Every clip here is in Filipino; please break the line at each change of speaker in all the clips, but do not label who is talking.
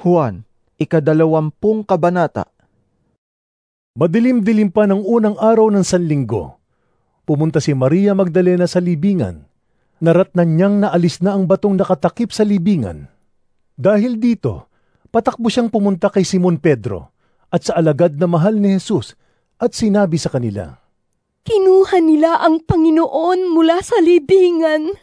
Juan, 22 kabanata.
Madilim-dilim pa ng unang araw ng Sanlinggo. Pumunta si Maria Magdalena sa libingan. Naratnan niyang naalis na ang batong nakatakip sa libingan. Dahil dito, patakbo siyang pumunta kay Simon Pedro at sa alagad na mahal ni Jesus at sinabi sa kanila,
"Kinuha nila ang Panginoon mula sa libingan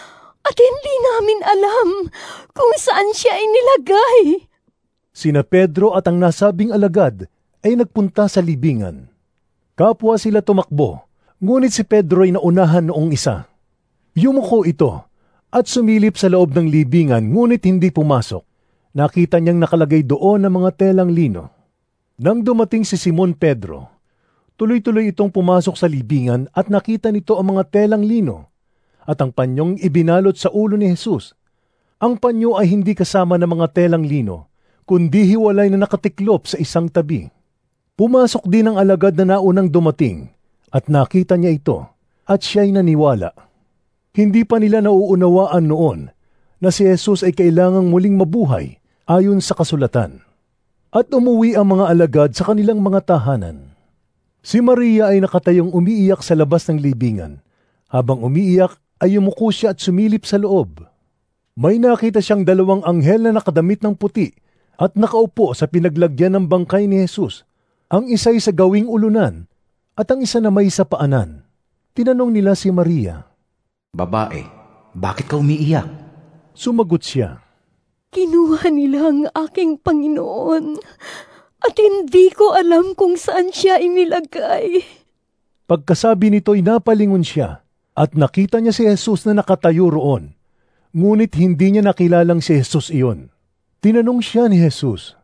at hindi namin alam kung saan siya inilagay."
Sina Pedro at ang nasabing alagad ay nagpunta sa libingan. Kapwa sila tumakbo, ngunit si Pedro ay naunahan noong isa. Yumuko ito at sumilip sa loob ng libingan ngunit hindi pumasok. Nakita niyang nakalagay doon ang mga telang lino. Nang dumating si Simon Pedro, tuloy-tuloy itong pumasok sa libingan at nakita nito ang mga telang lino at ang panyong ibinalot sa ulo ni Jesus. Ang panyo ay hindi kasama ng mga telang lino, kundi hiwalay na nakatiklop sa isang tabi. Pumasok din ang alagad na naunang dumating at nakita niya ito at siya'y naniwala. Hindi pa nila nauunawaan noon na si Jesus ay kailangang muling mabuhay ayon sa kasulatan. At umuwi ang mga alagad sa kanilang mga tahanan. Si Maria ay nakatayong umiiyak sa labas ng libingan. Habang umiiyak ay yumuko siya at sumilip sa loob. May nakita siyang 2 anghel na nakadamit ng puti at nakaupo sa pinaglagyan ng bangkay ni Jesus. Ang isa'y sa gawing ulunan at ang isa na may sa paanan. Tinanong nila si Maria,
"Babae, bakit ka umiiyak?"
Sumagot siya,
"Kinuha nila ang aking Panginoon at hindi ko alam kung saan siya inilagay."
Pagkasabi nito'y napalingon siya at nakita niya si Jesus na nakatayo roon. Ngunit hindi niya nakilalang si Jesus iyon. Tinanong siya ni Jesus,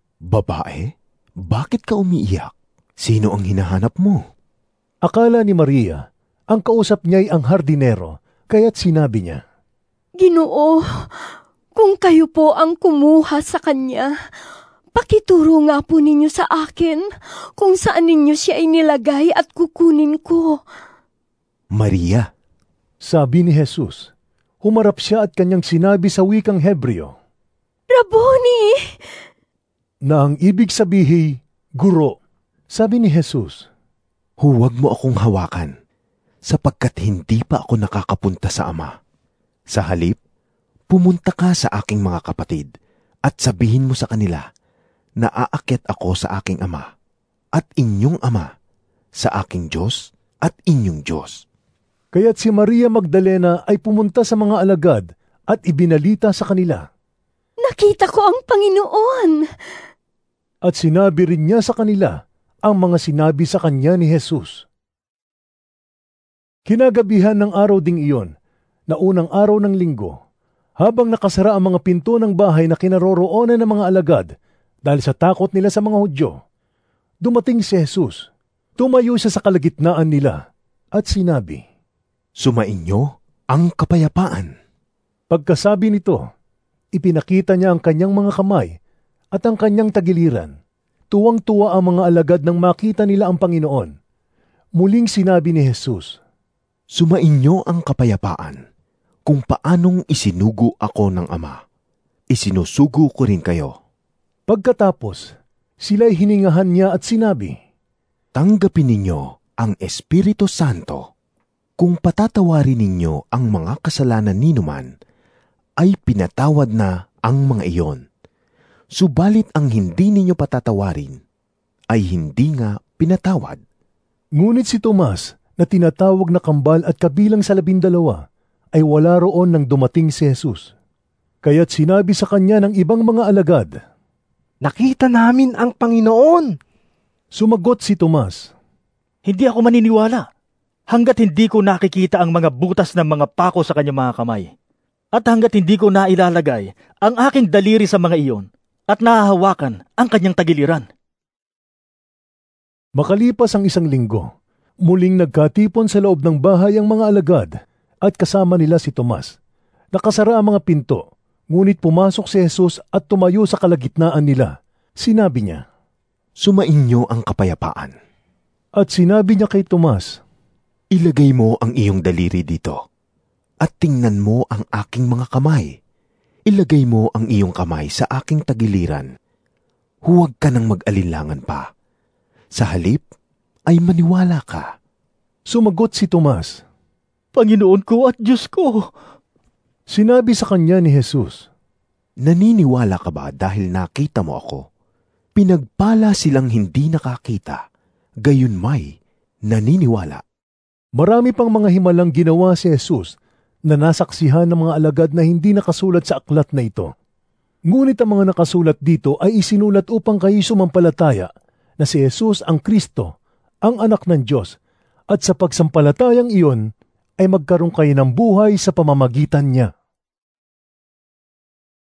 "Babae, bakit ka umiiyak? Sino ang hinahanap mo?"
Akala ni Maria, ang kausap niya'y ang hardinero, kaya't sinabi niya,
"Ginoo, kung kayo po ang kumuha sa kanya, pakituro nga po ninyo sa akin kung saan ninyo siya inilagay at kukunin ko."
"Maria,"
sabi ni Jesus. Humarap siya at kanyang sinabi sa wikang Hebreo,
"Rabboni!"
na ang ibig sabihin, guro. Sabi ni Jesus,
"Huwag mo akong hawakan, sapagkat hindi pa ako nakakapunta sa Ama. Sa halip, pumunta ka sa aking mga kapatid at sabihin mo sa kanila na aakyat ako sa aking Ama at inyong Ama, sa aking Diyos at inyong Diyos."
Kaya't si Maria Magdalena ay pumunta sa mga alagad at ibinalita sa kanila,
"Nakita ko ang Panginoon!"
At sinabi rin niya sa kanila ang mga sinabi sa kanya ni Jesus. Kinagabihan ng araw ding iyon, na unang araw ng linggo, habang nakasara ang mga pinto ng bahay na kinaroroonan ng mga alagad dahil sa takot nila sa mga Hudyo, dumating si Jesus. Tumayo siya sa kalagitnaan nila at sinabi,
"Sumainyo ang kapayapaan."
Pagkasabi nito, ipinakita niya ang kanyang mga kamay at ang kanyang tagiliran. Tuwang-tuwa ang mga alagad nang makita nila ang Panginoon. Muling sinabi ni Jesus,
"Sumainyo ang kapayapaan. Kung paanong isinugo ako ng Ama, isinusugo ko rin kayo."
Pagkatapos, sila'y hiningahan niya at sinabi,
"Tanggapin ninyo ang Espiritu Santo. Kung patatawarin ninyo ang mga kasalanan ninuman, ay pinatawad na ang mga iyon. Subalit ang hindi ninyo patatawarin, ay hindi nga pinatawad."
Ngunit si Tomas, na tinatawag na kambal at kabilang sa 12, ay wala roon nang dumating si Jesus. Kaya't sinabi sa kanya ng ibang mga alagad,
"Nakita namin ang Panginoon!"
Sumagot si Tomas,
"Hindi ako maniniwala hanggat hindi ko nakikita ang mga butas ng mga pako sa kanyang mga kamay, at hanggat hindi ko nailalagay ang aking daliri sa mga iyon at nahahawakan ang kanyang tagiliran."
Makalipas ang 1 linggo, muling nagkatipon sa loob ng bahay ang mga alagad at kasama nila si Tomas. Nakasara ang mga pinto, ngunit pumasok si Jesus at tumayo sa kalagitnaan nila. Sinabi niya,
"Sumainyo ang kapayapaan."
At sinabi niya kay Tomas,
"Ilagay mo ang iyong daliri dito, at tingnan mo ang aking mga kamay. ilagay mo ang iyong kamay sa aking tagiliran. Huwag ka nang mag-alinlangan pa. Sa halip ay maniwala ka.
Sumagot si Tomas.
Panginoon ko at Diyos ko.
Sinabi sa kanya ni Jesus,
Naniniwala ka ba dahil nakita mo ako? Pinagpala silang hindi nakakita, gayon may naniniwala.
marami pang mga himalang ginawa si Jesus na nasaksihan ng mga alagad na hindi nakasulat sa aklat na ito. Ngunit ang mga nakasulat dito ay isinulat upang kayo sumampalataya na si Jesus ang Kristo, ang anak ng Diyos, at sa pagsampalatayang iyon ay magkaroon kayo ng buhay sa pamamagitan niya.